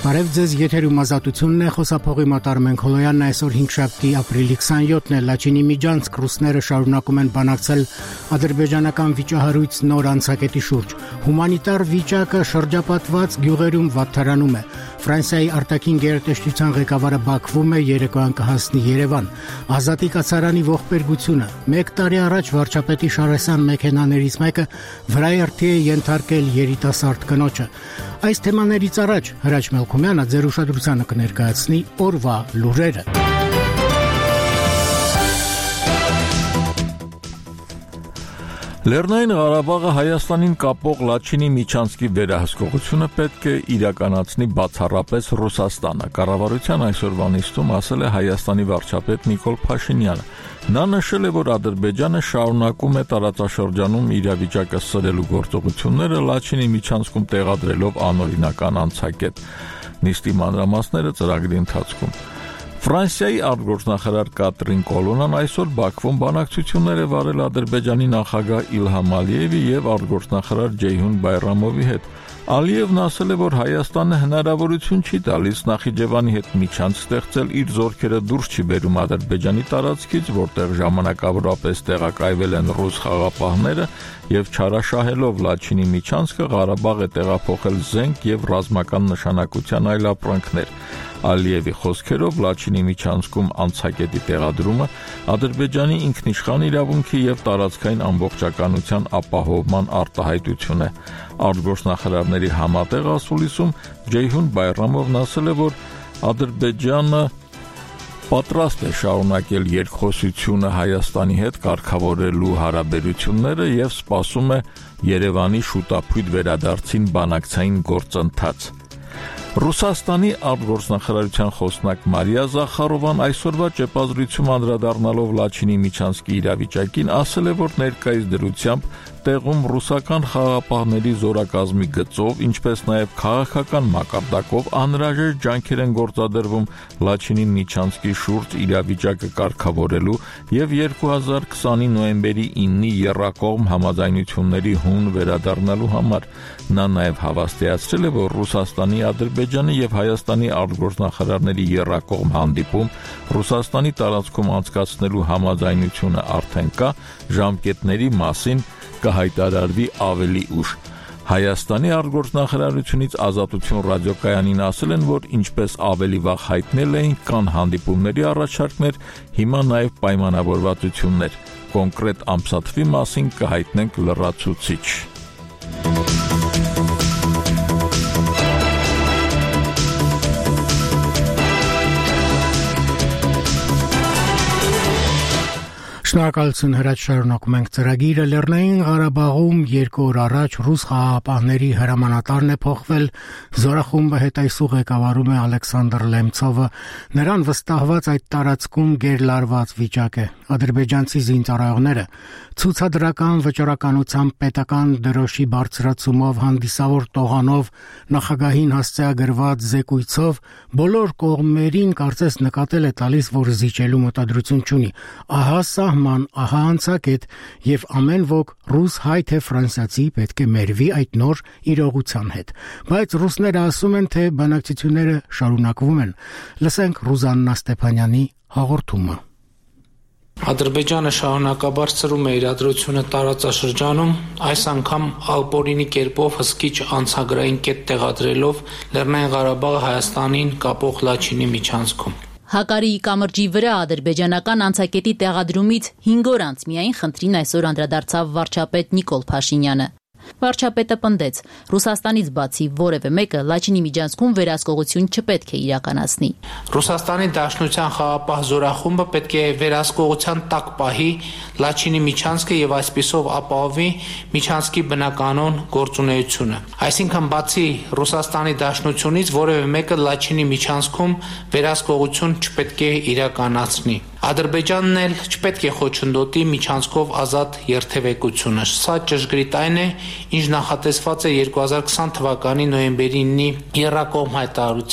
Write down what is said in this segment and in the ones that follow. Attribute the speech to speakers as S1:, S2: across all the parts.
S1: Բարև ձեզ, եթերում ազատությունն է, խոսափողի Մատար Մենքոլոյանն այսօր 5-շաբթի ապրիլի 27-ն է, Լաչինի Միջանցք ռուսները շարունակում են բանակցել ադրբեջանական վիճահարույց նոր անցակետի շուրջ։ Հումանիտար վիճակը շրջապատված գյուղերում վատթարանում է։ Ֆրանսիայի արտաքին գերատեսչության ղեկավարը Բաքվում է, երեկոյան կհասնի Երևան։ Ազատի կացարանի ողբերգությունը։ 1 տարի առաջ վարչապետի Շարասյան մեքենաներից մեկը վրայերթի է ենթարկել երիտասարդ կնոջը։ Այս թեմաներից առաջ Հրաչ Մելքումյանը ձեր ուշադրությանը կներկայացնի օրվա լուրերը։
S2: Լեռնային Ղարաբաղը Հայաստանին կապող Լաչինի Միջանցքի վերահսկողությունը պետք է իրականացնի բացառապես Ռուսաստանը, կառավարության այսօրվա նիստում ասել է Հայաստանի վարչապետ Նիկոլ Փաշինյանը։ Նա նշել է, որ Ադրբեջանը շարունակում է տարածաշրջանում իրավիճակը սրելու գործողությունները Լաչինի Միջանցքում տեղադրելով անօրինական անցակետ։ Նիստի մանրամասները ծրագրի ընթացքում։ Ֆրանսիայի արտգործնախարար Կատրին Կոլոնան այսօր Բաքվում բանակցություններ է վարել Ադրբեջանի նախագահ Իլհամ Ալիևի եւ արտգործնախարար Ջեյհուն Բայրամովի հետ։ Ալիևն ասել է, որ Հայաստանը հնարավորություն չի տալիս Նախիջևանի հետ միջանց ստեղծել, իր զորքերը դուրս չի բերում Ադրբեջանի տարածքից, որտեղ ժամանակավորապես տեղակայվել են ռուս խաղապահները եւ չարաշահելով Լաչինի միջանցքը Ղարաբաղ է տեղափոխել զենք եւ ռազմական նշանակության այլ ապրանքներ։ Ալիևի խոսքերով Լաչինի միջանցքում անցակետի տեղադրումը Ադրբեջանի ինքնիշխան իրավունքի եւ տարածքային ամբողջականության ապահովման արտահայտություն է։ Արտգործնախարարների համատեղ ասուլիսում Ջեյհուն Բայրամովն ասել է, որ Ադրբեջանը պատրաստ է շարունակել երկխոսությունը Հայաստանի հետ կարգավորելու հարաբերությունները եւ սպասում է Երևանի շուտապույտ վերադարձին բանակցային գործընթաց։ Ռուսաստանի արտգործնախարարության խոսնակ Մարիա Զախարովան այսօրվա ճեպազրույցում անդրադառնալով Լաչինի Միջանցքի իրավիճակին ասել է, որ ներկայիս դրությամբ տեղում ռուսական խաղապահների զորակազմի գծով, ինչպես նաև քաղաքական մակարդակով անհրաժեշտ ջանքեր են գործադրվում Լաչինի Միջանցքի շուրջ իրավիճակը կարգավորելու եւ 2020-ի նոյեմբերի 9-ի եռակողմ համաձայնությունների հուն վերադառնալու համար։ Նա նաև հավաստիացրել է, որ Ռուսաստանի, Ադրբեջանի եւ Հայաստանի արտգործնախարարների եռակողմ հանդիպում Ռուսաստանի տարածքում անցկացնելու համաձայնությունը արդեն կա, ժամկետների մասին կհայտարարվի ավելի ուշ։ Հայաստանի արտգործնախարարությունից Ազատություն ռադիոկայանին ասել են, որ ինչպես ավելի վաղ հայտնել էին, կան հանդիպումների առաջարկներ, հիմա նաև պայմանավորվածություններ։ Կոնկրետ ամսաթվի մասին կհայտնենք լրացուցիչ։
S1: Շնորհակալություն, Հրաչ, շարունակում ենք ծրագիրը։ Լեռնային Ղարաբաղում 2 օր առաջ ռուս խաղաղապահների հրամանատարն է փոխվել, զորախումբը հետայսու ղեկավարում է Ալեքսանդր Լեմցովը, նրան վստահված այդ տարածքում գերլարված վիճակ է։ Ադրբեջանցի զինծառայողները ցուցադրական վճռականությամբ պետական դրոշի բարձրացումով հանդիսավոր տողանով նախագահին հասցեագրված զեկույցով բոլոր կողմերին կարծես նկատել է տալիս, որ զիջելու մտադրություն չունի։ Ահա սահման, ահա անցակետ եւ ամեն ոք ռուս, հայ թե ֆրանսիացի պետք է մերվի այդ նոր իրողության հետ։ Բայց ռուսները ասում են, թե բանակցությունները շարունակվում են։ Լսենք Ռուզաննա Ստեփանյանի հաղորդումը։
S3: Ադրբեջանը շարունակաբար ծրում է իրադրությունը տարածաշրջանում, այս անգամ ալպորինի կերպով հսկիչ անցագրային կետ տեղադրելով Լեռնային Ղարաբաղը Հայաստանին կապող Լաչինի միջանցքում։
S4: Հակարիի կամրջի վրա ադրբեջանական անցակետի տեղադրումից 5 օր անց միայն խնդրին այսօր անդրադարձավ վարչապետ Նիկոլ Փաշինյանը։ Վարչապետը պնդեց, Ռուսաստանից բացի որևէ մեկը Լաչինի միջանցքում վերահսկողություն չպետք է իրականացնի։
S3: Ռուսաստանի Դաշնության խաղապահ զորախումբը պետք է վերահսկողության տակ պահի Լաչինի միջանցքը եւ այսպիսով ապահովի միջանցքի բնականon գործունեությունը։ Այսինքն բացի Ռուսաստանի Դաշնությունից որևէ մեկը Լաչինի միջանցքում վերահսկողություն չպետք է իրականացնի։ Ադրբեջանն էլ չպետք է խոչընդոտի միջանցքով ազատ երթևեկությունը։ Սա ճշգրիտ այն է, ինչ նախատեսված է 2020 թվականի նոյեմբերի 9-ի եռակողմ հայտարարությամբ։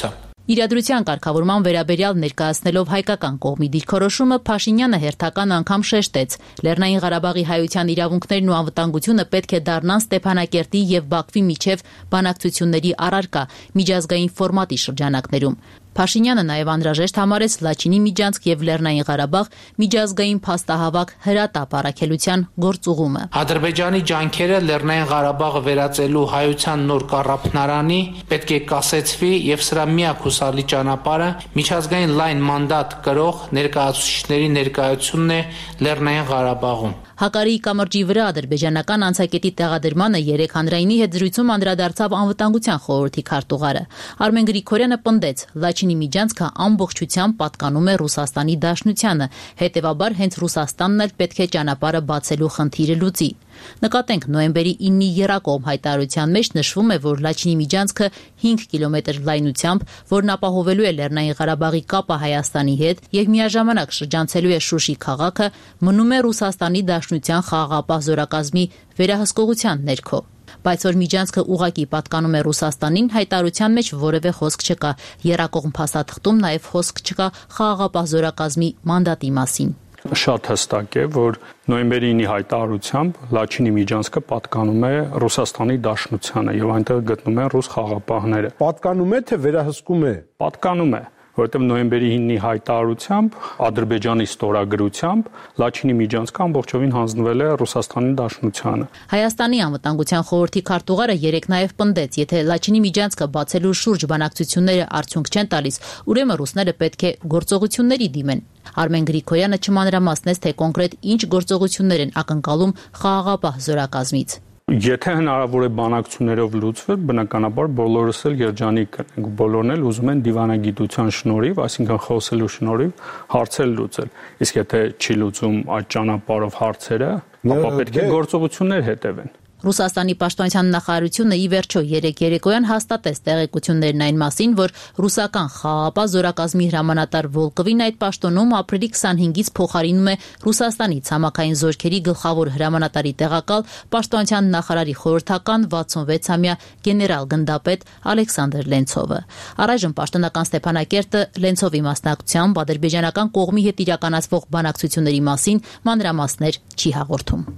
S4: Իրադրության կարգավորման վերաբերյալ ներկայացնելով հայկական կողմի դիրքորոշումը Փաշինյանը հերթական անգամ շեշտեց. Լեռնային Ղարաբաղի հայության իրավունքներն ու անվտանգությունը պետք է դառնան Ստեփանակերտի եւ Բաքվի միջև բանակցությունների առարկա միջազգային ֆորմատի շրջանակներում։ Փաշինյանը նաև անհրաժեշտ համարեց Լաչինի Միջանցք եւ Լեռնային Ղարաբաղ միջազգային փաստահավաք հրատապ առաքելության գործուղումը։
S3: Ադրբեջանի ջանքերը Լեռնային Ղարաբաղը վերածելու հայության նոր կառավարանի պետք է կասեցվի եւ սրա միակ հուսալի ճանապարհը միջազգային լայն մանդատ կրող ներկայացուցիչների ներկայությունն է Լեռնային Ղարաբաղում։
S4: Հակարիի կամրջի վրա ադրբեջանական անցակետի տեղադրմանը երեք հանրայինի հետ զրույցում անդրադարձավ անվտանգության խորհրդի քարտուղարը։ Արմեն Գրիգորյանը պնդեց, Լաչինի Միջանցքը ամբողջությամբ պատկանում է Ռուսաստանի Դաշնությանը, հետևաբար հենց Ռուսաստանն էլ պետք է ճանապարհը բացելու խնդիրը լուծի։ Նկատենք նոյեմբերի 9-ի եռակողմ հայտարարության մեջ նշվում է, որ Լաչինի Միջանցքը 5 կիլոմետր լայնությամբ, որն ապահովելու է Լեռնային Ղարաբաղի կապը Հայաստանի հետ եւ միաժամանակ շրջանցելու է Շուշի քաղաքը, մնում է Ռուսաստանի Դաշնության խաղաղապահ զորակազմի վերահսկողության ներքո։ Բայց որ Միջանցքը ուղղակի պատկանում է Ռուսաստանին, հայտարարության մեջ որևէ խոսք չկա։ Եռակողմ փաստաթղթում նաև խոսք չկա խաղաղապահ զորակազմի մանդատի մասին։
S5: Շատ հստակ է, որ նոյեմբերի 9-ի հայտարարությամբ Լաչինի Միջանցքը պատկանում է Ռուսաստանի Դաշնությանը եւ այնտեղ գտնում են ռուս խաղաղապահները։
S6: Պատկանում է թե վերահսկում է։
S5: Պատկանում է, որովհետեւ նոյեմբերի 9-ի հայտարարությամբ Ադրբեջանի ստորագրությամբ Լաչինի Միջանցքը ամբողջովին հանձնվել է Ռուսաստանի Դաշնությանը։
S4: Հայաստանի անվտանգության խորհրդի քարտուղարը երեք նաև պնդեց, եթե Լաչինի Միջանցքը բացելու շուրջ բանակցությունները արդյունք չեն տալիս, ուրեմն ռուսները պետք է գործողությունների դիմեն։ Արմեն Գրիգորյանը չմանրամասնեց, թե կոնկրետ ինչ գործողություններ են ակնկալում խաղաղապահ զորակազմից։
S5: Եթե հնարավոր է բանակցություններով լուծվել, բնականաբար բոլորս էլ երջանիկ կնենք, բոլորն էլ ուզում են դիվանագիտության շնորհիվ, այսինքն խոսելու շնորհիվ հարցեր լուծել։ Իսկ եթե չի լուծում այդ ճանապարհով հարցերը, ապա պետք է գործողություններ հետևեն։
S4: Ռուսաստանի պաշտպանության նախարարությունը ի վերջո երեկ երեկոյան հաստատեց տեղեկություններն այն մասին, որ ռուսական խաղաղապահ զորակազմի հրամանատար Վոլկովին այդ պաշտոնում ապրիլի 25-ից փոխարինում է Ռուսաստանի ցամաքային զորքերի գլխավոր հրամանատարի տեղակալ պաշտպանության նախարարի խորհրդական 66-ամյա գեներալ գնդապետ Ալեքսանդր Լենցովը։ Առայժմ պաշտոնական Ստեփանակերտը Լենցովի մասնակցությամբ ադրբեջանական կողմի հետ իրականացվող բանակցությունների մասին մանրամասներ չի հաղորդում։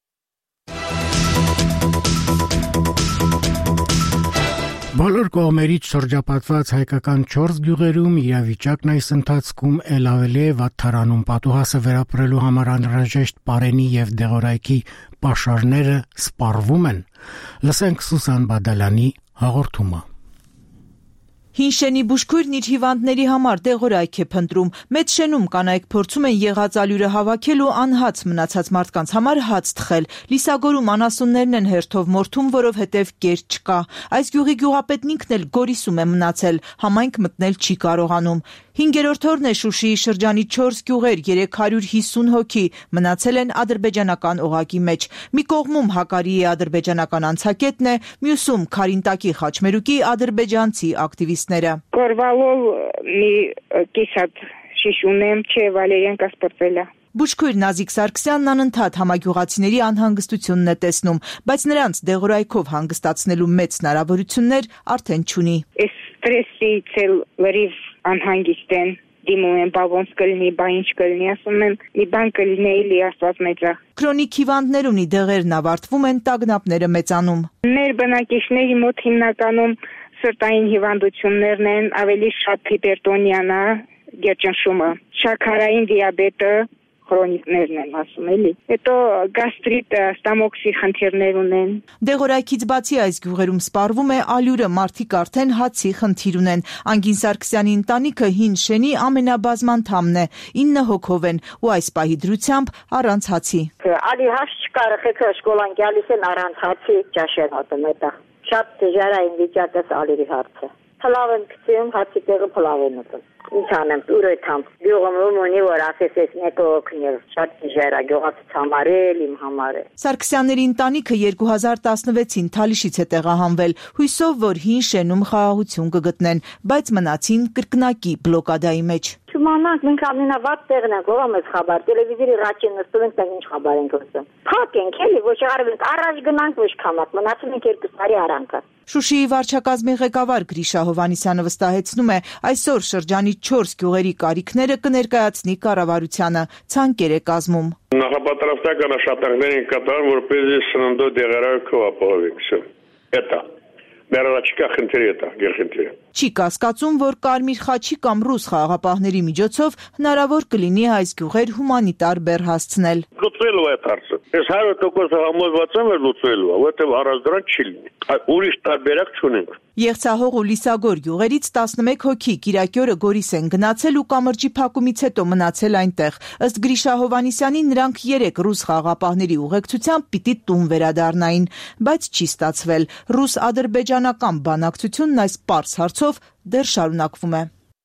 S1: Բոլոր կողմերից շրջապատված հայկական 4 գյուղերում իրավիճակն այս ընթացքում ել ավելի է վատթարանում պատուհասը վերապրելու համար անհրաժեշտ պարենի եւ դեղորայքի պաշարները սպառվում են։ Լսենք Սուսան Բադալյանի հաղորդումը։
S7: Հինշենի բուժքույրն իր հիվանդների համար դեղորայք է փնտրում։ Մեծ շենում կանայք փորձում են եղած ալյուրը հավաքել ու անհաց մնացած մարդկանց համար հաց թխել։ Լիսագորում անասուններն են հերթով մորթում, որովհետև կեր չկա։ Այս գյուղի գյուղապետն ինքն էլ Գորիսում է մնացել, համայնք մտնել չի կարողանում։ 5-րդ օրն է Շուշիի շրջանի 4 գյուղեր, 350 հոգի մնացել են ադրբեջանական օղակի մեջ։ Մի կողմում Հակարիի ադրբեջանական անցակետն է, մյուսում Քարինտակի խաչմերուկի ադրբեջանցի ակտիվիստները։
S8: Կորվալով մի կիսատ շիշ ունեմ, չէ, Վալերյան կասպրտել է։
S7: Բուժքույր Նազիկ Սարգսյանն անընդհատ համագյուղացիների անհանգստությունն է տեսնում, բայց նրանց դեղորայքով հանգստացնելու մեծ հնարավորություններ արդեն չունի։
S8: Այս ստրեսից էլ լրիվ անհանգիստ են, դիմում են, բա ոնց կլինի, բա ինչ կլինի, ասում են, մի բան կլինի, էլի Աստված մեծ է։
S7: Քրոնիկ հիվանդներ ունի, դեղերն ավարտվում են, տագնապները մեծանում։
S8: Մեր բնակիչների մոտ հիմնականում սրտային հիվանդություններն են, ավելի շատ հիպերտոնիան է, գերջանշումը, շաքարային դիաբետը, քրոնիկներն են ասում էլի։ Հետո գաստրիտ, ստամոքսի խնդիրներ ունեն։
S7: Դեղորայքից բացի այս գյուղերում սպառվում է ալյուրը, մարդիկ արդեն հացի խնդիր ունեն։ Անգին Սարգսյանի ընտանիքը հին շենի ամենաբազմանդամն է, 9 հոգով են ու այս պահի դրությամբ առանց հացի։
S9: Ալի հաց չկա, եղեքը շկոլան գալիս են առանց հացի ճաշեն հոտում էտա։ Շատ դժվարային վիճակս ալերի հարցը։ Փլավ եմ գցում, հացի տեղը փլավ եմ ուտում։ Ինչ անեմ, ուրույթամ։ Գյուղում ունի, որ ասես ես մեկը օգնել, շատ դժվար է գյուղացից համար էլ, իմ համար է։
S7: Սարգսյանների ընտանիքը 2016-ին Թալիշից է տեղահանվել, հույսով, որ հին շենում խաղաղություն կգտնեն, բայց մնացին կրկնակի բլոկադայի մեջ։
S9: իմանանք, մենք ամենավատ տեղն ենք, ով ամես խաբար, տելևիզորի ռաչին նստում ենք, ինչ խաբար ենք լսում։ Փակ ենք, էլի, ոչ արվենք, առաջ գնանք, ոչ կամակ, մնացում ենք 2 տարի արանքը։
S7: Շուշիի վարչակազմի ղեկավար Գրիշա Հովհաննիսյանը վստահեցնում է, այսօր շրջանի 4 գյուղերի կարիքները կներկայացնի կառավարությանը, ցանկեր է կազմում։
S10: Նախապատրաստական աշխատանքներ են կատարում, որպեսզի սննդի դեղերարքը ապահովենք։ Էտա Մերոչկա խնդիրը դա գերխնդիրը։
S7: Չի կասկածում, որ Կարմիր խաչի կամ ռուս խաղաղապահների միջոցով հնարավոր կլինի այս գյուղեր հումանիտար բեռ հասցնել։
S10: Լուծվելու է հարցը։ Ես 100% համոզված եմ, որ լուծվելու է, որտեղ առանց դրան չի լինի։ Ուրիշ տարբերակ չունենք։
S7: Եղցահող ու Լիսագոր գյուղերից 11 հոգի Կիրակի օրը Գորիս են գնացել ու կամրջի փակումից հետո մնացել այնտեղ։ Ըստ Գրիշա Հովհաննիսյանի նրանք 3 ռուս խաղաղապահների ուղեկցությամբ պիտի տուն վերադառնային, բայց չի ստացվել։ Ռուս-ադրբեջանական բանակցությունն այս պարզ հարցով դեռ շարունակվում է։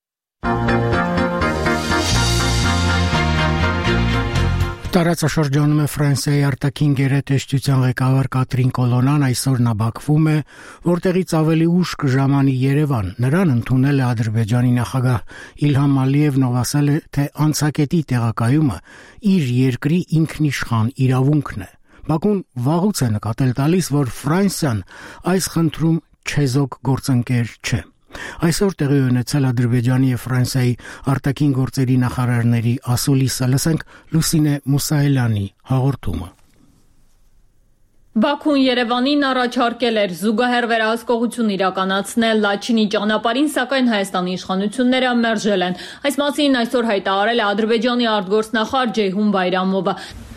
S1: Տարածաշրջանում է Ֆրանսիայի արտաքին գերատեսչության ղեկավար Կատրին Կոլոնան այսօր նա Բաքվում է, որտեղից ավելի ուշ կժամանի Երևան։ Նրան ընդունել է Ադրբեջանի նախագահ Իլհամ Ալիևն, ով ասել է, թե անցակետի տեղակայումը իր երկրի ինքնիշխան իրավունքն է։ Բաքուն վաղուց է նկատել տալիս, որ Ֆրանսիան այս խնդրում չեզոք գործընկեր չէ։ Այսօր տեղի ունեցել Ադրբեջանի եւ Ֆրանսիայի արտաքին գործերի նախարարների ասուլիսը, լսենք Լուսինե Մուսայելյանի հաղորդումը։
S11: Բաքուն Երևանին առաջարկել էր զուգահեռ վերահսկողություն իրականացնել Լաչինի ճանապարհին, սակայն Հայաստանի իշխանությունները մերժել են։ Այս մասին այսօր հայտարարել է Ադրբեջանի արտգործնախարար Ceyhun Bayramova։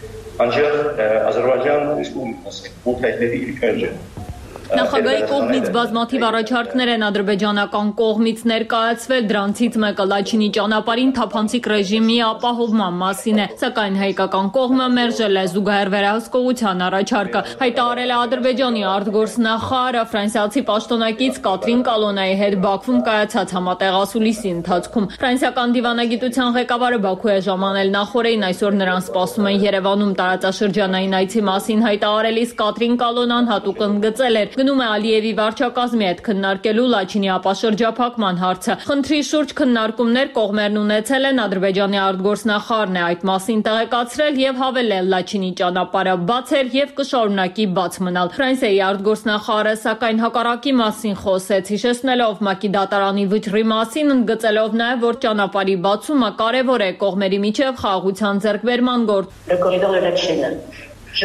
S11: Նախագահի կողմից բազմաթիվ առաջարկներ են ադրբեջանական կողմից ներկայացվել, դրանցից մեկը Լաչինի ճանապարհին թափանցիկ ռեժիմի ապահովման մասին է, սակայն հայկական կողմը մերժել է զուգահեռ վերահսկողության առաջարկը, հայտարարել է Ադրբեջանի արտգործնախարարը ֆրանսիացի պաշտոնակից Կատրին Կոլոնայի հետ Բաքվում կայացած համատեղ ասուլիսի ընթացքում։ Ֆրանսիական դիվանագիտության ղեկավարը Բաքու է ժամանել նախորդին, այսօր նրան սպասում են Երևանում տարածաշրջանային այցի մասին հայտարարելիս Կատրին Կոլոնան հատուկ ընդգծել էր գնում է Ալիևի վարչակազմի հետ քննարկելու Լաչինի ապաշրջափակման հարցը։ Խնդրի շուրջ քննարկումներ կողմերն ունեցել են, Ադրբեջանի արտգործնախարարն է այդ մասին տեղեկացրել եւ հավելել Լաչինի ճանապարհը բաց էր եւ կշարունակի բաց մնալ։ Ֆրանսիայի արտգործնախարարը սակայն հակառակի մասին խոսեց, հիշեցնելով ՄԱԿ-ի դատարանի վճռի մասին, ընդգծելով նաեւ, որ ճանապարհի բացումը կարեւոր է կողմերի միջև խաղաղության ձեռքբերման գործ։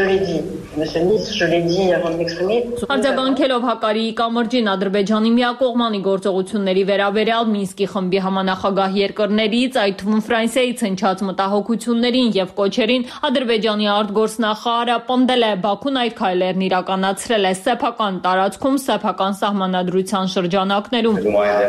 S11: Արձագանքելով Հակարիի կամրջին Ադրբեջանի միակողմանի գործողությունների վերաբերյալ Մինսկի խմբի համանախագահ երկրներից, այդ թվում Ֆրանսիայից հնչած մտահոգություններին եւ կոչերին, Ադրբեջանի արտգործնախարարը պնդել է Բաքուն այդ քայլերն իրականացրել է սեփական տարածքում, սեփական սահմանադրության շրջանակներում։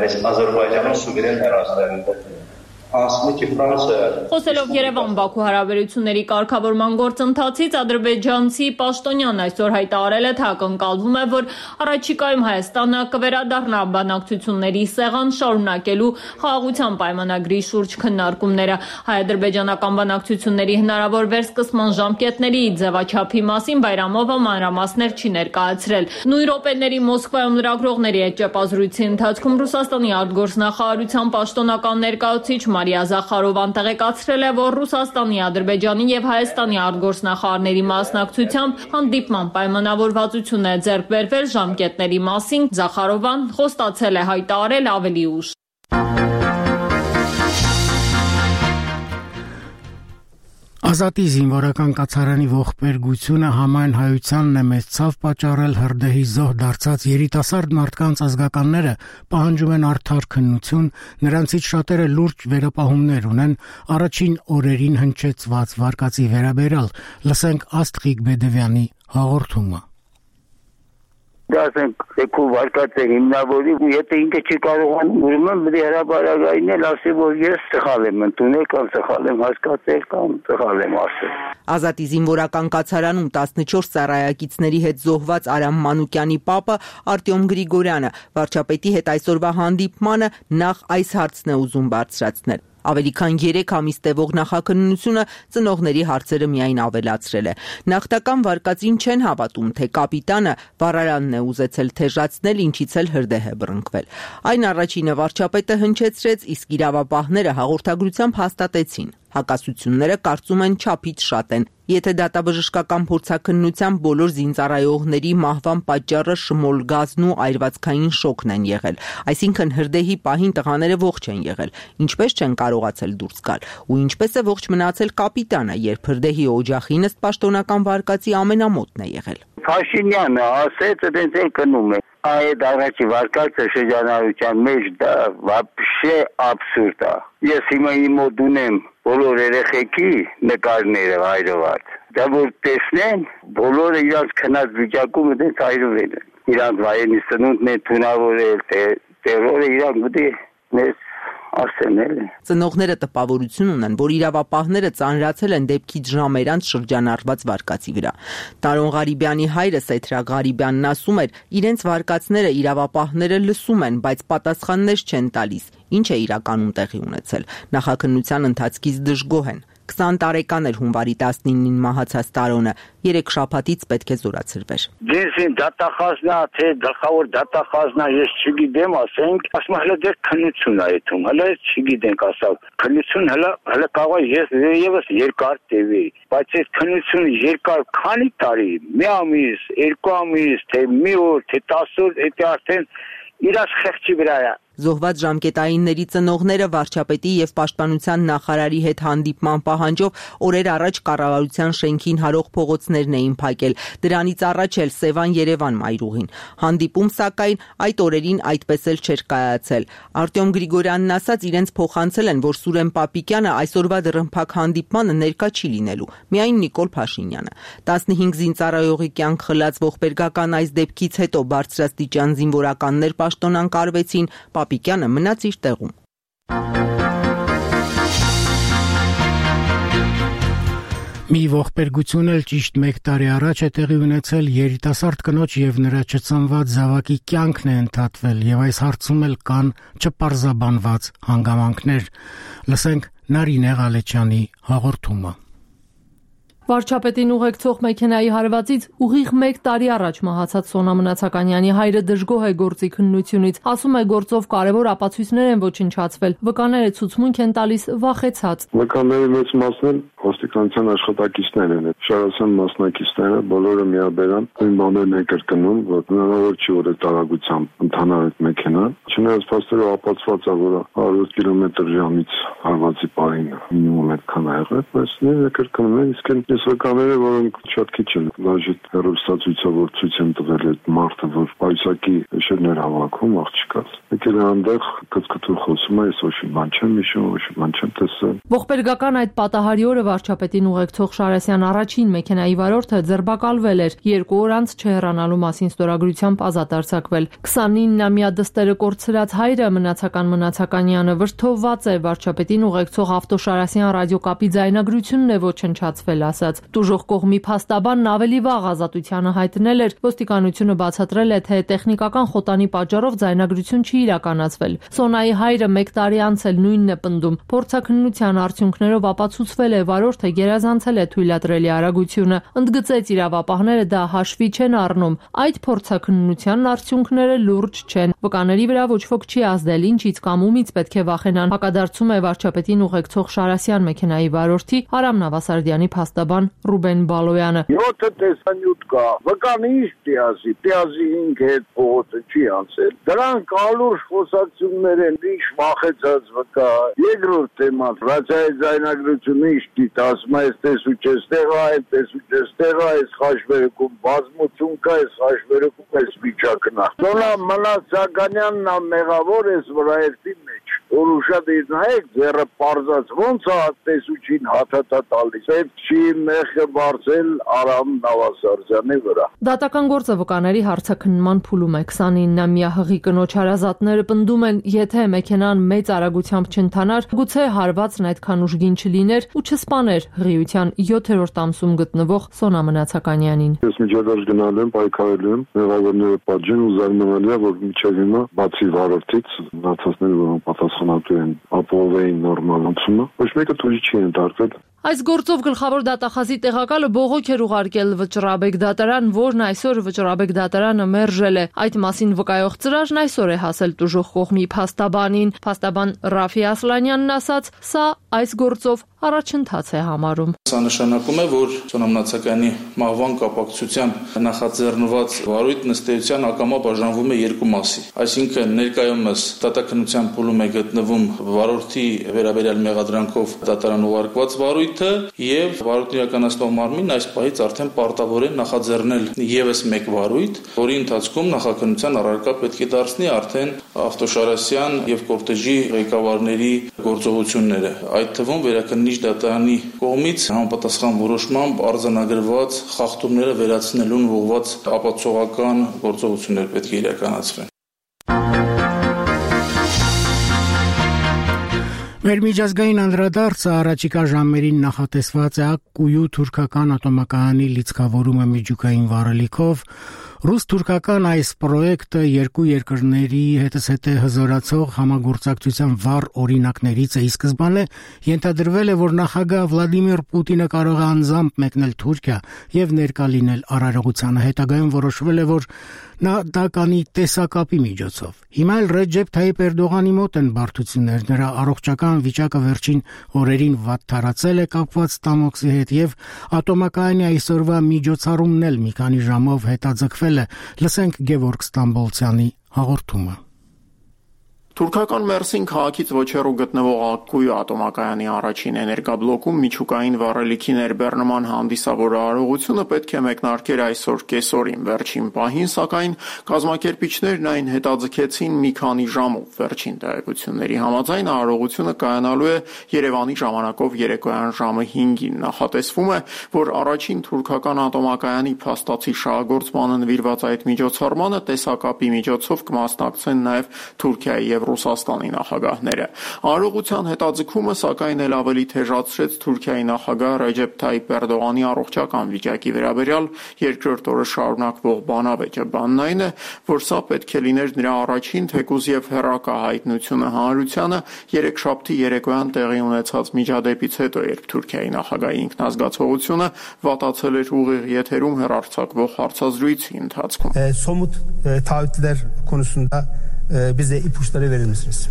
S11: Խոսելով Երևան-Բաքու հարաբերությունների կարգավորման գործընթացից, ադրբեջանցի պաշտոնյան այսօր հայտարարել է, թե ակնկալվում է, որ առաջիկայում Հայաստանը կվերադառնա բանակցությունների սեղան շարունակելու խաղաղության պայմանագրի շուրջ քննարկումները։ Հայ-ադրբեջանական բանակցությունների հնարավոր վերսկսման ժամկետների ձևաչափի մասին Բայրամովը մանրամասներ չի ներկայացրել։ Նույն րոպեների Մոսկվայում լրագրողների հետ ճեպազրույցի ընթացքում Ռուսաստանի արտգործնախարարության պաշտոնական ներկայացուցիչ Մարիա Զախարովան տեղեկացրել է, որ Ռուսաստանի, Ադրբեջանի եւ Հայաստանի արտգործնախարարների մասնակցությամբ հանդիպման պայմանավորվածություն է ձեռք բերվել ժամկետների մասին։ Զախարովան խոստացել է հայտարարել ավելի ուշ։
S1: Ազատի զինվորական կացարանի ողբերգությունը համայն հայությանն է մեծ ցավ պատճառել, հրդեհի զոհ դարձած երիտասարդ մարդկանց ազգականները պահանջում են արդար քննություն, նրանցից շատերը լուրջ վերապահումներ ունեն առաջին օրերին հնչեցված վարկածի վերաբերյալ։ Լսենք Աստղիկ Բեդևյանի հաղորդումը։
S12: Դասենք եկու վարկածը հիմնավորի, եթե ինքը չի կարողանում, ուրեմն պետք է հրապարակայինել, ասի, որ ես սխալ եմ ընդունել կամ սխալ եմ հասկացել կամ սխալ եմ ասել։
S7: Ազատի զինվորական կացարանում 14 ծառայակիցների հետ զոհված Արամ Մանուկյանի պապը Արտյոմ Գրիգորյանը վարչապետի հետ այսօրվա հանդիպմանը նախ այս հարցն է ուզում բարձրացնել։ Ավելի քան 3 ամիս տևող նախաքննությունը ծնողների հարցերը միայն ավելացրել է։ Նախնական վարկածին չեն հավատում, թե կապիտանը վառարանն է ուզեցել թեժացնել, ինչից էլ հրդեհ է բռնկվել։ Այն առաջինը վարչապետը հնչեցրեց, իսկ իրավապահները հաղորդագրությամբ հաստատեցին։ Հակասությունները կարծում են չափից շատ են։ Եթե դատաբժշկական փորձաքննության բոլոր զինծառայողների մահվան պատճառը շմոլ գազն ու այրվածքային շոկն են եղել, այսինքն հրդեհի պահին տղաները ողջ են եղել, ինչպես չեն կարողացել դուրս գալ, ու ինչպես է ողջ մնացել կապիտանը, երբ հրդեհի օջախին ըստ պաշտոնական վարկածի ամենամոտն է եղել։
S12: Փաշինյանը ասեց, դենց էլ կնում է։ Այդ առաջի վարկածը շրջանառության մեջ դա вообще абսուրդ է։ Ես հիմա իմ մոտ ունեմ բոլոր երեխեքի նկարները հայրված։ Դա որ տեսնեն, բոլորը իրանց քնած վիճակում դենց հայրվել են։ Իրանց վայրենի սնունդն է թունավորել, տերորը իրանք պետք է մեզ ասեն։
S7: Ծնողները տպավորություն ունեն, որ իրավապահները ծանրացել են դեպքից ժամեր անց շրջանառված վարկածի վրա։ Տարոն Ղարիբյանի հայրը Սեթրակ Ղարիբյանն ասում էր, իրենց վարկածները իրավապահները լսում են, բայց պատասխաններ չեն տալիս, ինչ է իրականում տեղի ունեցել։ Նախաքննության ընթացքից դժգոհ են։ 20 տարեկան էր հունվարի 19-ին մահացած Տարոնը, 3 շաբաթից պետք է զորացրվեր։
S12: Դեսին դատախազնա, թե գլխավոր դատախազնա, ես չգիտեմ, ասենք, ասում հələ դեռ քննություն է այդում, հələ չգիտենք ասավ։ Քննություն հələ կարող է եւս երկար տևի, բայց այդ քննությունը երկար քանի տարի, մի ամիս, 2 ամիս, թե մի օր, թե 10 օր, դա արդեն իրաց խեղճի վրա է։
S7: Զոհված ժամկետայինների ծնողները վարչապետի եւ պաշտպանության նախարարի հետ հանդիպման պահանջով օրեր առաջ կառավարության շենքին հարող փողոցներն էին փակել։ Դրանից առաջ էլ Սևան-Երևան մայրուղին։ Հանդիպում սակայն այդ օրերին այդպես էլ չէր կայացել։ Արտյոմ Գրիգորյանն ասաց, իրենց փոխանցել են, որ Սուրեն Պապիկյանը այսօրվա դռնփակ հանդիպմանը ներկա չի լինելու, միայն Նիկոլ Փաշինյանը։ 15 զինծառայողի կյանք խլած ողբերգական այս դեպքից հետո բարձրաստիճան զինվորականներ պաշտոնանկարվեցին, Պապիկյանը մնաց իր տեղում։
S1: Մի ողբերգություն էլ ճիշտ 1 տարի առաջ է տեղի ունեցել, երիտասարդ կնոջ եւ նրա չծնված զավակի կյանքն է ընդհատվել եւ այս հարցում էլ կան չպարզաբանված հանգամանքներ։ Լսենք Նարինե Ղալեչյանի հաղորդումը։
S11: Վարչապետին ուղեկցող մեքենայի հարվածից ուղիղ 1 տարի առաջ մահացած Սոնա Մնացականյանի հայրը դժգոհ է գործի քննությունից, ասում է գործով կարևոր ապացույցներ են ոչնչացվել, վկաները ցուցմունք են տալիս վախեցած։
S13: Վկաների մեծ մասն էլ ոստիկանության աշխատակիցներ են, շարասան մասնակիցները բոլորը միաբերան այն բաներն են կրկնում, որ հնարավոր չի որ տարագությամբ ընթանար այդ մեքենան, չնայած փաստորեն ապացված է, որ 100 կմ/ժ-ից հարվածի պահին մինիմում այդքան ա եղել, բայց նույնը կրկնում են, իսկ այս վկաները, որոնք շատ քիչ են, լաժիտ հեռուստացույցը, որ ցույց են տվել այդ մարդը, որ պայուսակի շերներ հավաքում աղջկաց։ Եկել է այնտեղ կծկտուր խոսում է, ես ոչ մի բան չեմ հիշում, ոչ մի բան չեմ տեսել։
S11: Ողբերգական այդ պատահարի օրը վարչապետին ուղեկցող Շարասյան առաջին մեքենայի վարորդը ձերբակալվել էր, 2 օր անց չհեռանալու մասին ստորագրությամբ ազատ արձակվել։ 29-ամյա դստերը կորցրած հայրը Մնացականյանը վրդովված է, վարչապետին ուղեկցող Ավտոշարասյան ռադիոկապի ձայնագրությունն է ոչնչացվել, ասաց։ Տուժող կողմի փաստաբանն ավելի վաղ ազատությանը հայտնել էր, ոստիկանությունը բացատրել է, թե տեխնիկական խոտանի պատճառով ձայնագրություն չի իրականացվել։ Սոնայի հայրը 1 տարի անց էլ նույնն է պնդում։ Փորձաքննության արդյունքներով ապացուցվել է, վարորդը գերազանցել է թույլատրելի արագությունը։ Ընդգծեց իրավապահները դա հաշվի չեն առնում։ Այդ փորձաքննության արդյունքները լուրջ չեն։ Վկաների վրա ոչ ոք չի ազդել, ինչից կամ ումից պետք է վախենան։ Հակադարձում է վարչապետին ուղեկցող Շարասյան մեքենայի վարորդի Արամ Նավասարդյանի փաստաբան Ռուբեն Բալոյանը։
S14: 7 տեսանյութ կա։ Վկան ինչ տիազի 5 հետ փողոցը չի անցել։ Դրանք ալուրջ խոսակցություններ են, ինչ վախեցած վկա։ Երկրորդ թեման, ռադիոյի ձայնագրությունը ինչ դիտա, ասում է, տեսու չես տեղա, տեսու չես տեղա, այս խաչվերքում բազմություն կա, այս խաչվերքում այս վիճակն է։ Սոնա Մնացականյանն ամեղավոր էս վրայերտի մեջ։ Որ ուշադիր նայեք, ձեռը պարզած ոնց է տեսուչին հաթաթա տալիս։ Պետք չի մեղքը բարձել Արամ Նավասարդյանի վրա։
S11: Դատական գործը վկաների հարցաքննման փուլում է։ 29-ամյա հղի կնոջ հարազատները պնդում են, եթե մեքենան մեծ արագությամբ չընթանար, գուցե հարվածն այդքան ուժգին չլիներ ու չսպաներ հղիության 7-րդ ամսում գտնվող Սոնա Մնացականյանին։
S13: Ես միջադարձ գնալ եմ, պայքարել եմ, մեղավորները պատժեն ու զարմանալի է, որ մինչև հիմա բացի վարորդից մնացածները, որոնք պատասխան պատասխանատու են ապահովեին նորմալ անցումը, ոչ մեկը թույլ չի ընդարձել։
S15: Այս գործով գլխավոր դատախազի տեղակալը բողոք էր ուղարկել Վճռաբեկ դատարան, որն այսօր Վճռաբեկ դատարանը մերժել է։ Այդ մասին վկայող ծրաժն այսօր է հասել տուժող կողմի փաստաբանին։ Փաստաբան Ռաֆի Ասլանյանն ասաց, սա այս գործով առաջընթաց է համարում։
S16: Սա նշանակում է, որ ծնամնացականի մահվան կապակցությամբ նախաձեռնված վարույթն ըստ էության ակամա բաժանվում է երկու մասի։ Այսինքն ներկայումս դատաքննության փուլում է գտնվում վարորդի վերաբերյալ մեղադրանքով դատարան ուղարկված վարույթը եւ վարույթն իրականացնող մարմինն այս պահից արդեն պարտավոր է նախաձեռնել եւս մեկ վարույթ, որի ընթացքում նախաքննության առարկա պետք է դարձնի արդեն Ավտոշարասյան եւ կորտեժի ղեկավարների գործողությունները։ Այդ թվում վերաքննիչ դատարանի կողմից համապատասխան որոշմամբ արձանագրված խախտումները վերացնելուն ուղղված ապացուցողական գործողություններ պետք է իրականացվեն։
S1: Մեր միջազգային անդրադարձը առաջիկա ժամերին նախատեսված է Ակկույու թուրքական ատոմակայանի լիցքավորումը միջուկային վառելիքով։ Ռուս-թուրքական այս պրոյեկտը երկու երկրների հետզհետե հզորացող համագործակցության վառ օրինակներից է, ի սկզբանե ենթադրվել է, որ նախագահ Վլադիմիր Պուտինը կարող է անձամբ մեկնել Թուրքիա եւ ներկա լինել արարողությանը, հետագայում որոշվել է, որ նա դա կանի տեսակապի միջոցով։ Հիմա էլ Ռեջեփ Թայիփ Էրդողանի մոտ են բարդություններ, նրա առողջական վիճակը վերջին օրերին վատթարացել է կապված ստամոքսի հետ եւ ատոմակայանի այսօրվա միջոցառումն էլ մի քանի ժամով հետաձգվել է։ Լսենք Գևորգ Ստամբոլցյանի հաղորդումը։
S17: Թուրքական Մերսին քաղաքից ոչ հեռու գտնվող Ակկույու ատոմակայանի առաջին էներգաբլոկում միջուկային վառելիքի ներբեռնման հանդիսավոր արարողությունը պետք է մեկնարկեր այսօր կեսօրին։ Վերջին պահին, սակայն, կազմակերպիչներն այն հետաձգեցին մի քանի ժամով։ Վերջին տեղեկությունների համաձայն արարողությունը կայանալու է Երևանի ժամանակով երեկոյան ժամը 5-ին։ Նախատեսվում է, որ առաջին թուրքական ատոմակայանի փաստացի շահագործմանը նվիրված այդ միջոցառմանը տեսակապի միջոցով կմասնակցեն նաև Թուրքիայի եւ Ռուսաստանի նախագահները։ Արարողության հետաձգումը սակայն էլ ավելի թեժացրեց Թուրքիայի նախագահ Ռեջեփ Թայիփ Էրդողանի առողջական վիճակի վերաբերյալ երկրորդ օրը շարունակվող բանավեճը։ Բանն այն է, որ սա պետք է լիներ նրա առաջին թեկուզ եւ հեռակա հայտնությունը հանրությանը երեքշաբթի երեկոյան տեղի ունեցած միջադեպից հետո, երբ Թուրքիայի նախագահի ինքնազգացողությունը վատացել էր ուղիղ եթերում հեռարձակվող հարցազրույցի ընթացքում։
S18: Somut taahhütler konusunda bize ipuçları verir misiniz?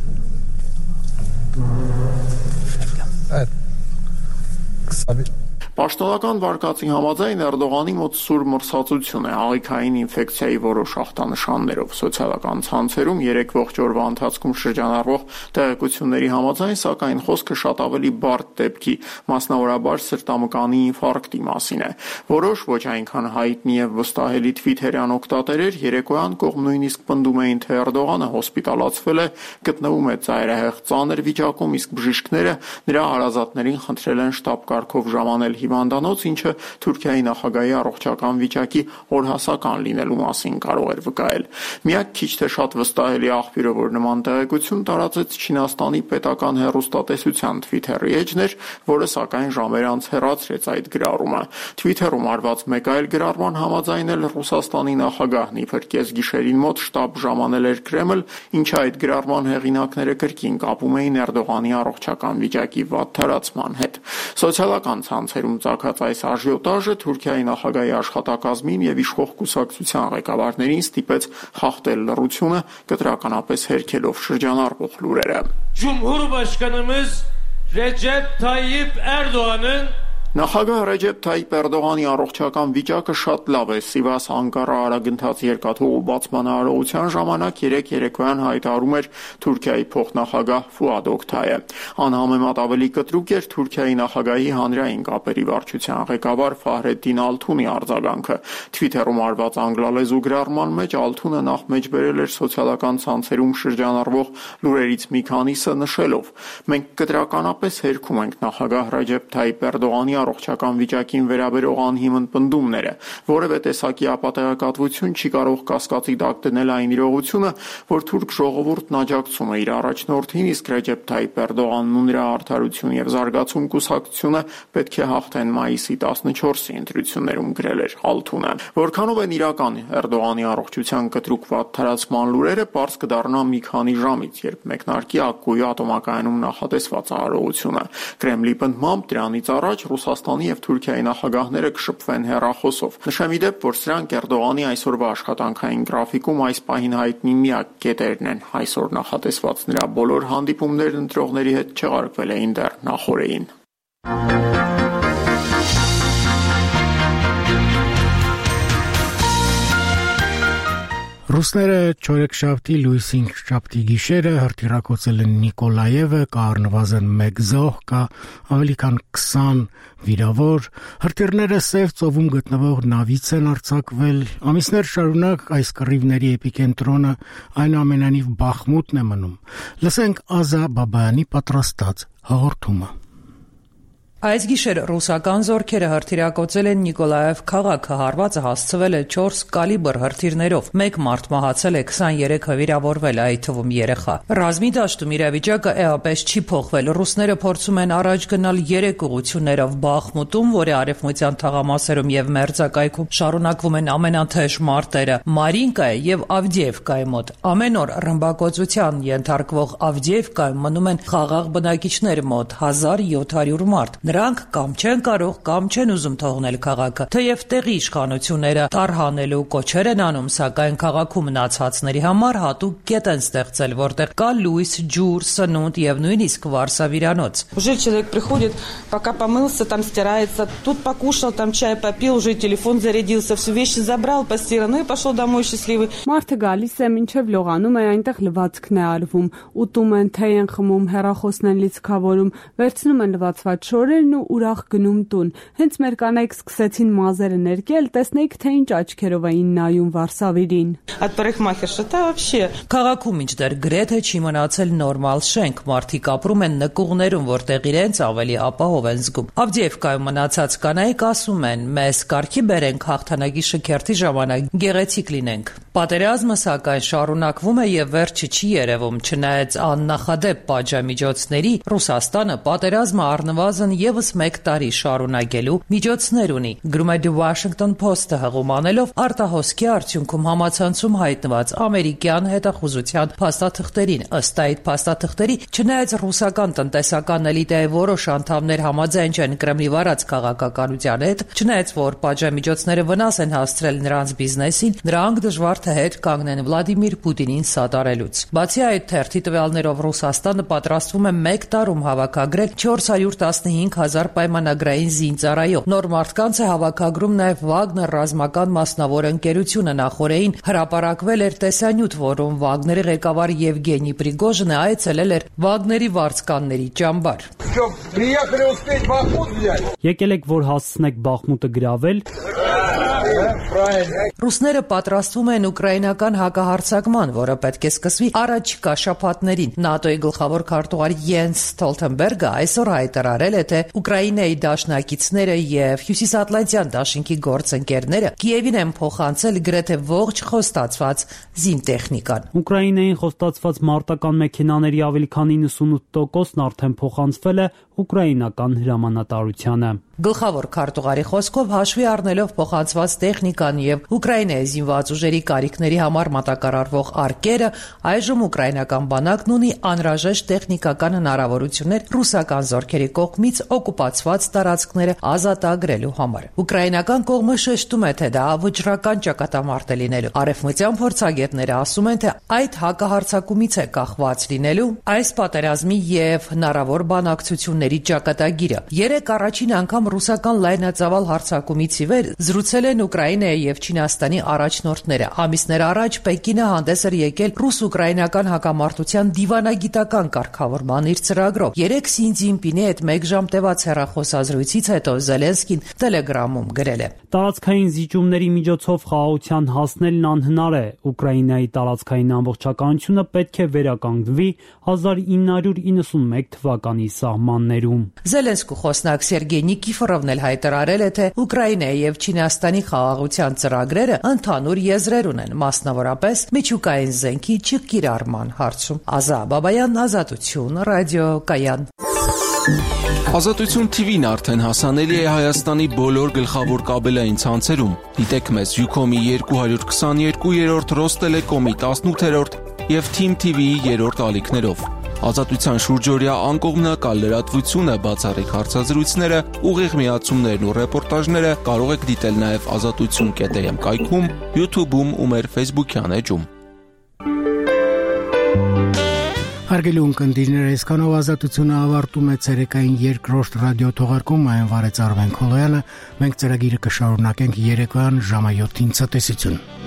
S18: Evet. Kısa bir
S17: Պաշտոնական վարկածի համաձայն Էրդողանի մոտ սուր մրսածություն է, աղիքային ինֆեկցիայի որոշ ախտանշաններով։ Սոցիալական ցանցերում երեկվող օրվա ընթացքում շրջանառվող տեղեկությունների համաձայն, սակայն խոսքը շատ ավելի բարդ դեպքի, մասնավորաբար սրտամկանի ինֆարկտի մասին է։ Որոշ ոչ այնքան հայտնի եւ վստահելի թվիթերյան օգտատերեր երեկոյան կողմ նույնիսկ պնդում էին, թե Էրդողանը հոսպիտալացվել է, գտնվում է ծայրահեղ ծանր վիճակում, իսկ բժիշկները նրա հարազատներին խնդրել են շտապ կարգով ժամանել հիվանդանոց, ինչը Թուրքիայի նախագահի առողջական վիճակի օրհասական լինելու մասին կարող էր վկայել։ Միակ քիչ թե շատ վստահելի աղբյուրը, որ նման տեղեկություն տարածեց Չինաստանի պետական հեռուստատեսության Twitter-ի էջն էր, որը սակայն ժամեր անց հեռացրեց այդ գրառումը։ Twitter-ում արված մեկ այլ գրառման համաձայն էլ Ռուսաստանի նախագահն իբր կեսգիշերին մոտ շտապ ժամանել էր Կրեմլ, ինչը այդ գրառման հեղինակները կրկին կապում էին Էրդողանի առողջական վիճակի վատթարացման հետ։ Սոցիալական ցանցերում ծագած այս աժիոտաժը Թուրքիայի նախագահի աշխատակազմին եւ իշխող կուսակցության ղեկավարներին ստիպեց խախտել լռությունը, կտրականապես հերքելով շրջանառվող լուրերը։
S19: Cumhurbaşkanımız Recep Tayyip Erdoğan'ın
S17: Նախագահ Ռեջեփ Թայիփ Էրդողանի առողջական վիճակը շատ լավ է։ Սիվաս Անկարա արագընթաց երկաթուղու բացման արարողության ժամանակ երեկոյան հայտարարում էր Թուրքիայի փոխնախագահ Ֆուադ Օկտայը։ Անհամեմատ ավելի կտրուկ էր Թուրքիայի նախագահի հանրային կապերի վարչության ղեկավար Ֆահրեդդին Ալթունի արձագանքը։ Twitter-ում արված անգլալեզու գրառման մեջ Ալթունը նախ մեջբերել էր սոցիալական ցանցերում շրջանառվող լուրերից մի քանիսը նշելով. «Մենք կտրականապես հերքում ենք նախագահ Ռեջեփ Թայիփ Էրդողանի առողջական վիճակին վերաբերող անհիմն պնդումները։ Որևէ տեսակի ապատեգատվություն չի կարող կասկածի տակ դնել այն իրողությունը, որ թուրք ժողովուրդն աջակցում է իր առաջնորդին, իսկ Ռեջեփ Թայիփ Էրդողանն ու նրա Արդարություն եւ զարգացում կուսակցությունը պետք է հաղթեն մայիսի 14-ի ընտրություններում, գրել էր Ալթունը։ Որքանով են իրական Էրդողանի առողջության կտրուկ վատթարացման լուրերը, պարզ կդառնա մի քանի ժամից, երբ մեկնարկի Ակկուի ատոմակայանում նախատեսված արարողությունը։ Կրեմլի պնդմամբ դրանից առաջ Ռուսաստանի եւ Թուրքիայի նախագահները կշփվեն հեռախոսով։ Նշեմ ի դեպ, որ սրանք Էրդողանի այսօրվա աշխատանքային գրաֆիկում այս պահին հայտնի միակ կետերն են։ Այսօր նախատեսված նրա բոլոր հանդիպումներն ընտրողների հետ չեղարկվել էին դեռ նախօրեին։
S1: Ռուսները չորեքշաբթի լույսին շաբթի գիշերը հրթիռակոծել են Նիկոլաևը, կա առնվազն 1 զոհ, կա ավելի քան 20 վիրավոր։ Հրթիռները Սև ծովում գտնվող նավից են արձակվել։ Ամիսներ շարունակ այս կռիվների էպիկենտրոնը այնուամենայնիվ Բախմուտն է մնում։ Լսենք Ազա Բաբայանի պատրաստած հաղորդումը։
S20: Այս գիշեր ռուսական զորքերը հրթիռակոծել են Նիկոլաև քաղաքը, հարվածը հասցվել է 4 կալիբր հրթիռներով, 1 մարդ մահացել է, 23-ը վիրավորվել, այդ թվում երեխա։ Ռազմի դաշտում իրավիճակը էապես չի փոխվել։ Ռուսները փորձում են առաջ գնալ 3 ուղղություններով Բախմուտում, որի արևմտյան թաղամասերում եւ մերձակայքում շարունակվում են ամենաթեժ մարտերը, Մարինկայի եւ Ավդիևկայի մոտ։ Ամեն օր ռմբակոծության ենթարկվող Ավդիևկայում մնում են խաղաղ բնակիչներ մոտ 1700 մարդ։ Նրանք կամ չեն կարող, կամ չեն ուզում թողնել քաղաքը։ Թեև տեղի իշխանությունները տարհանելու կոչեր են անում, սակայն քաղաքում մնացածների համար հատուկ կետ են ստեղծել, որտեղ կա լույս, ջուր, սնունդ եւ նույնիսկ վարսավիրանոց։
S21: Уже человек приходит, пока помылся, там стирается, тут покушал, там чай попил, уже телефон зарядился, все вещи забрал, постирал, и пошел домой счастливый.
S22: Մարդը գալիս է մինչև լողանում է, այնտեղ լվացքն է արվում, ուտում են, թեյ են խմում, հեռախոսն են լիցքավորում, վերցնում են լվացված շորերն ու ուրախ գնում տուն։ Հենց մեր կանայք սկսեցին մազերը ներկել, տեսնեիք, թե ինչ աչքերով էին նայում վարսավիրին։
S21: От парикмахерши-то вообще.
S20: Քաղաքում մինչդեռ գրեթե չի մնացել նորմալ շենք, մարդիկ ապրում են նկուղներում, որտեղ իրենց ավելի ապահով են զգում։ Ավդիևկայում մնացած կանայք ասում են, մեզ կարգի բերենք հաղթանակի շքերթի ժամանակ գեղեցիկ լինենք։ Պատերազմը սակայն շարունակվում է եւ վերջը չի երևում, չնայած աննախադեպ պատժամիջոցների Ռուսաստանը պատերազմը առնվազն եւս 1 տարի շարունակելու միջոցներ ունի։ Գրում է The Washington Post-ը հղում անելով արտահոսքի արդյունքում համացանցում հայտնված ամերիկյան հետախուզության փաստաթղթերին։ Ըստ այդ փաստաթղթերի, չնայած ռուսական տնտեսական էլիտայի որոշ անդամներ համաձայն չեն Կրեմլի վարած քաղաքականության հետ, չնայած որ պատժամիջոցները վնաս են հասցրել նրանց բիզնեսին, նրանք դժվար թե հետ կանգնեն Վլադիմիր Պուտինին սատարելուց։ Բացի այդ, թերթի տվյալներով Ռուսաստանը պատրաստվում է 1 տարում հավաքագրել 415,000 պայմանագրային զինծառայող։ Նոր մարդկանց է հավաքագրում նաև Վագներ ռազմական մասնավոր ընկերությունը։ Նախորդին հրապարակվել էր տեսանյութ, որում Վագների ղեկավար Եվգենի Պրիգոժինը այցելել էր Վագների վարձկանների ճամբար։
S22: Եկել եք, որ հասցնեք Բախմուտը գրավել։
S20: Ռուսները պատրաստվում են ուկրաինական հակահարձակման, որը պետք է սկսվի առաջիկա շաբաթներին։ ՆԱՏՕ-ի գլխավոր քարտուղար Յենս Ստոլտենբերգը այսօր հայտարարել է, թե Ուկրաինայի դաշնակիցները եւ Հյուսիսատլանտյան դաշինքի գործընկերները Կիևին են փոխանցել գրեթե ողջ խոստացված զինտեխնիկան։
S22: Ուկրաինային խոստացված մարտական մեքենաների ավելի քան 98%-ն արդեն փոխանցվել է ուկրաինական հրամանատարությանը։
S20: Գլխավոր քարտուղարի խոսքով հաշվի առնելով փոխանցված տեխնիկան եւ Ուկրաինայի զինված ուժերի կարիքների համար մատակարարվող արկերը, այժմ ուկրաինական բանակն ունի անհրաժեշտ տեխնիկական հնարավորություններ ռուսական զորքերի կողմից օկուպացված տարածքները ազատագրելու համար։ Ուկրաինական կողմը շեշտում է, թե դա վճռական ճակատամարտ է լինելու։ Արևմտյան փորձագետները ասում են, թե այդ հակահարձակումից է կախված լինելու այս պատերազմի եւ հնարավոր բանակցությունների ճակատագիրը։ Երեք առաջին անգամ ռուսական լայնածավալ հարձակումից ի վեր զրուցել են Ուկրաինայի եւ Չինաստանի առաջնորդները։ Ամիսներ առաջ Պեկինը հանդես էր եկել ռուս-ուկրաինական հակամարտության դիվանագիտական կարգավորման իր ծրագրով։ Երեք Սին Ցզինպինի հետ 1 ժամ տևած հեռախոսազրույցից հետո Զելենսկին Տելեգրամում գրել է.
S22: Տարածքային զիջումների միջոցով խաղաղության հասնելն անհնար է։ Ուկրաինայի տարածքային ամբողջականությունը պետք է վերականգնվի 1991 թվականի սահմաններում։
S20: Զելենսկու խոսնակ Սերգեյ Նիկիֆորովը Նիքիֆորովն էլ հայտարարել է, թե Ուկրաինայի եւ Չինաստանի խաղաղության ծրագրերը ընդհանուր եզրեր ունեն, մասնավորապես միջուկային զենքի չկիրառման հարցում։ Ազա Բաբայան, Ազատություն, ռադիո Կայան։
S2: Ազատություն TV-ն արդեն հասանելի է Հայաստանի բոլոր գլխավոր կաբելային ցանցերում։ Դիտեք մեզ Ucom-ի 222-րդ, Ռոստելեկոմի 18-րդ եւ Team TV-ի 3-րդ ալիքներով։ Ազատության շուրջօրյա անկողմնակալ լրատվությունը, բացառիկ հարցազրույցները, ուղիղ միացումներն ու ռեպորտաժները կարող եք դիտել նաեւ azatutun.am կայքում, YouTube-ում ու մեր Facebook-յան էջում։
S1: Հարգելի ունկնդիրներ, այսքանով Ազատությունը ավարտում է ցերեկային երկրորդ ռադիո թողարկումը, այն վարեց Արմեն Քոլոյանը, մենք ծրագիրը կշարունակենք երեկոյան ժամը 7-ին ցտեսություն։